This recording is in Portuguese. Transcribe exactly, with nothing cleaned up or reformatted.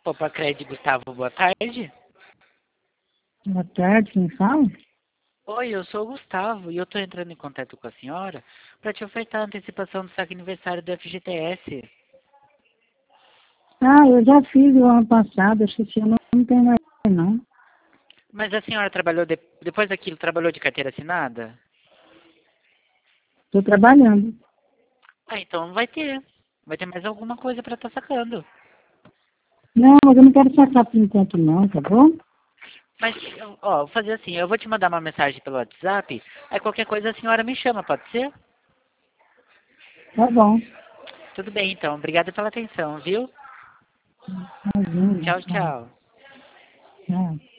Opa, Crédito Gustavo, boa tarde. Boa tarde, quem fala? Oi, eu sou o Gustavo e eu tô entrando em contato com a senhora para te ofertar a antecipação do saque aniversário do F G T S. Ah, eu já fiz o ano passado, acho que esse ano não tem mais não. Mas a senhora trabalhou, de... depois daquilo, trabalhou de carteira assinada? Estou trabalhando. Ah, então não vai ter. Vai ter mais alguma coisa para estar sacando. Não, mas eu não quero sacar por enquanto não, tá bom? Mas, eu- ó, vou fazer assim, eu vou te mandar uma mensagem pelo WhatsApp, aí qualquer coisa a senhora me chama, pode ser? Tá bom. Tudo bem, então. Obrigada pela atenção, viu? Imagina, Tchau, tchau. tchau. Tchau.